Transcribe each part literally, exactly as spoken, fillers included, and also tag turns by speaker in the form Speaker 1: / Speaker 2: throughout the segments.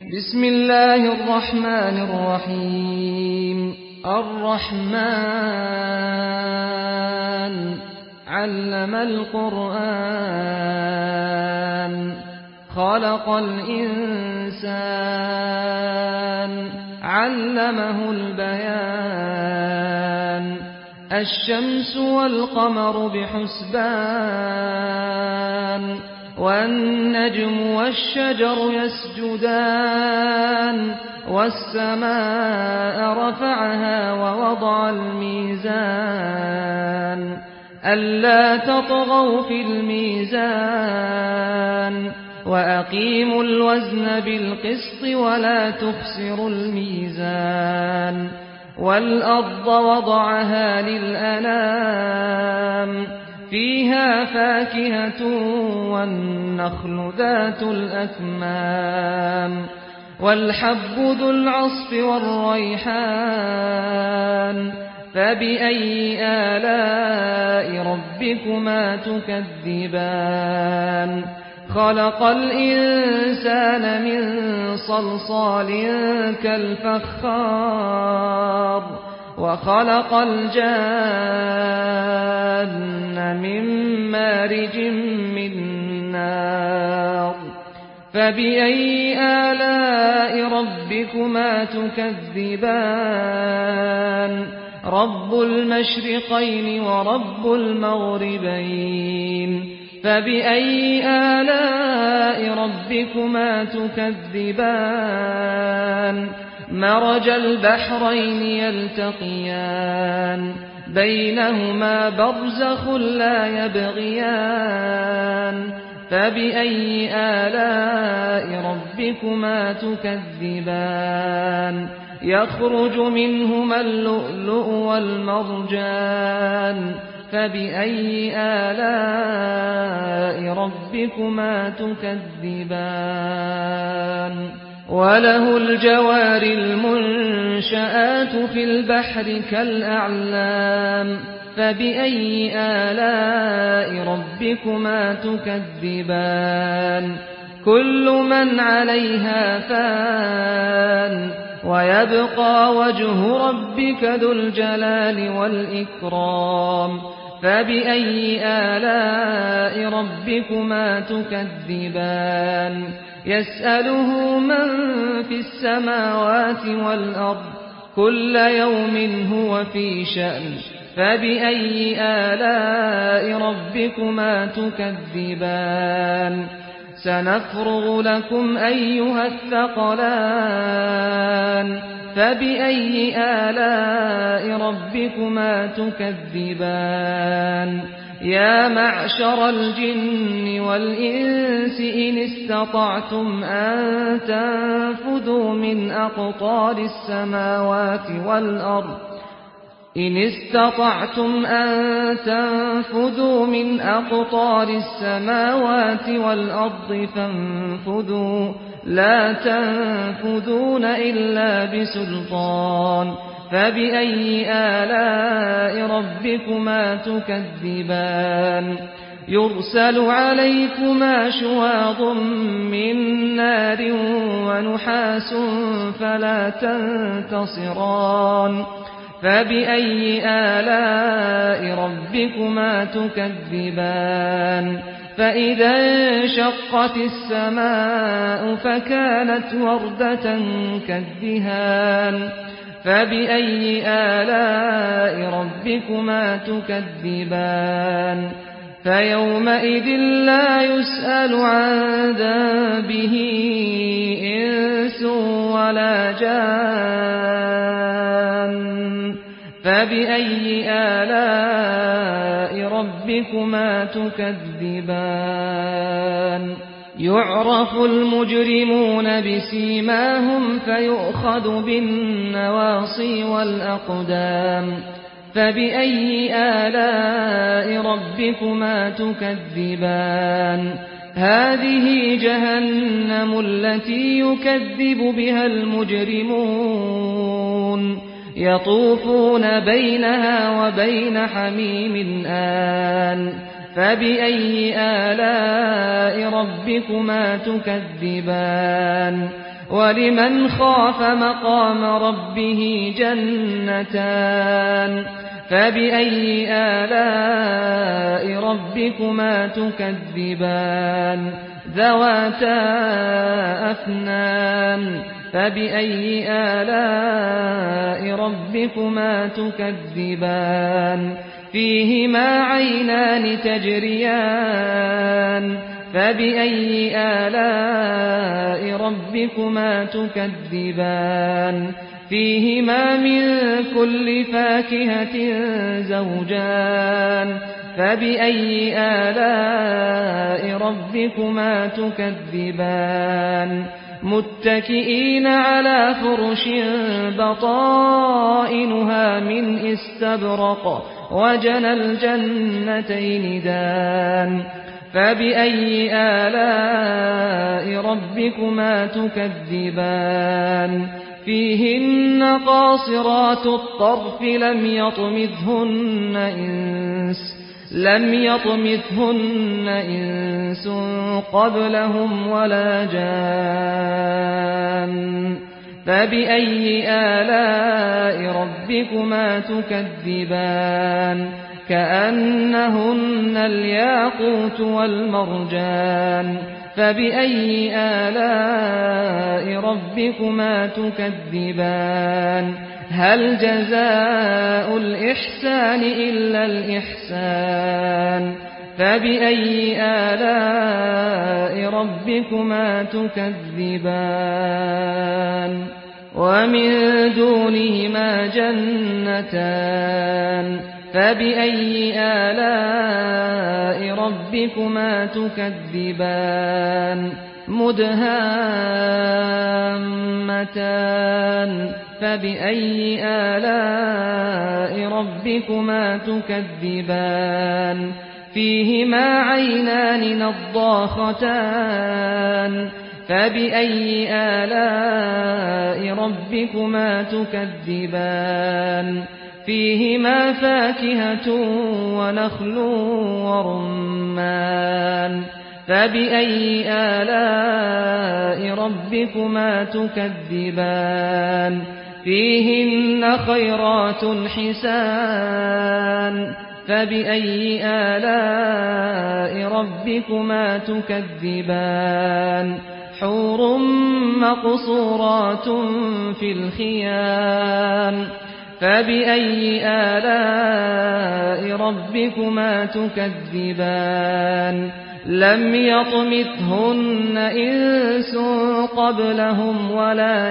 Speaker 1: بسم الله الرحمن الرحيم الرحمن علم القرآن خلق الإنسان علمه البيان الشمس والقمر بحسبان والنجم والشجر يسجدان والسماء رفعها ووضع الميزان ألا تطغوا في الميزان وأقيموا الوزن بالقسط ولا تخسروا الميزان والأرض وضعها للأنام فيها فاكهة والنخل ذات الأكمام والحب ذو العصف والريحان فبأي آلاء ربكما تكذبان خلق الإنسان من صلصال كالفخار وخلق الجان من مارج من نار فبأي آلاء ربكما تكذبان رب المشرقين ورب المغربين فبأي آلاء ربكما تكذبان مرج البحرين يلتقيان بينهما برزخ لا يبغيان فبأي آلاء ربكما تكذبان يخرج منهما اللؤلؤ والمرجان فبأي آلاء ربكما تكذبان وله الجوار المنشآت في البحر كالأعلام فبأي آلاء ربكما تكذبان كل من عليها فان ويبقى وجه ربك ذو الجلال والإكرام فبأي آلاء ربكما تكذبان يسأله من في السماوات والأرض كل يوم هو في شأن فبأي آلاء ربكما تكذبان سنفرغ لكم أيها الثقلان فبأي آلاء ربكما تكذبان يا معشر الجن والإنس إن استطعتم أن تنفذوا من أقطار السماوات والأرض إن استطعتم أن تنفذوا من أقطار السماوات والأرض فانفذوا لا تنفذون إلا بسلطان فبأي آلاء ربكما تكذبان يرسل عليكما شواظ من نار ونحاس فلا تنتصران فبأي آلاء ربكما تكذبان فإذا انشقت السماء فكانت وردة كالدهان فبأي آلاء ربكما تكذبان فيومئذ لا يسأل عن ذنبه إنس ولا جان فبأي آلاء ربكما تكذبان يعرف المجرمون بسيماهم فيؤخذ بالنواصي والأقدام فبأي آلاء ربكما تكذبان هذه جهنم التي يكذب بها المجرمون يطوفون بينها وبين حميم آن فبأي آلاء ربكما تكذبان ولمن خاف مقام ربه جنتان فبأي آلاء ربكما تكذبان ذواتا أفنان فبأي آلاء ربكما تكذبان فيهما عينان تجريان فبأي آلاء ربكما تكذبان فيهما من كل فاكهة زوجان فبأي آلاء ربكما تكذبان متكئين على فرش بطائنها من استبرق وجنى الجنتين دان فبأي آلاء ربكما تكذبان فيهن قاصرات الطرف لم يطمثهن إنس لم يطمثهن إنس قبلهم ولا جان فبأي آلاء ربكما تكذبان كأنهن الياقوت والمرجان فبأي آلاء ربكما تكذبان هل جزاء الإحسان إلا الإحسان فبأي آلاء ربكما تكذبان ومن دونهما جنتان فبأي آلاء ربكما تكذبان مدهامتان فبأي آلاء ربكما تكذبان فيهما عينان نضاختان فبأي آلاء ربكما تكذبان فيهما فاكهة ونخل ورمان فبأي آلاء ربكما تكذبان فيهن خيرات حسان فبأي آلاء ربكما تكذبان حور مقصورات في الخيام فبأي آلاء ربكما تكذبان لم يطمثهن إنس قبلهم ولا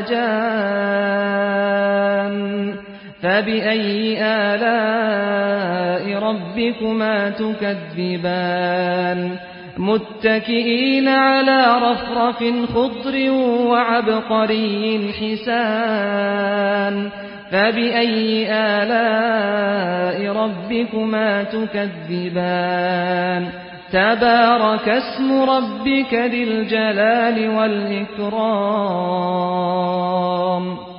Speaker 1: جان فبأي آلاء ربكما تكذبان متكئين على رفرف خضر وعبقري حسان فبأي آلاء ربكما تكذبان تبارك اسم ربك ذي الجلال والإكرام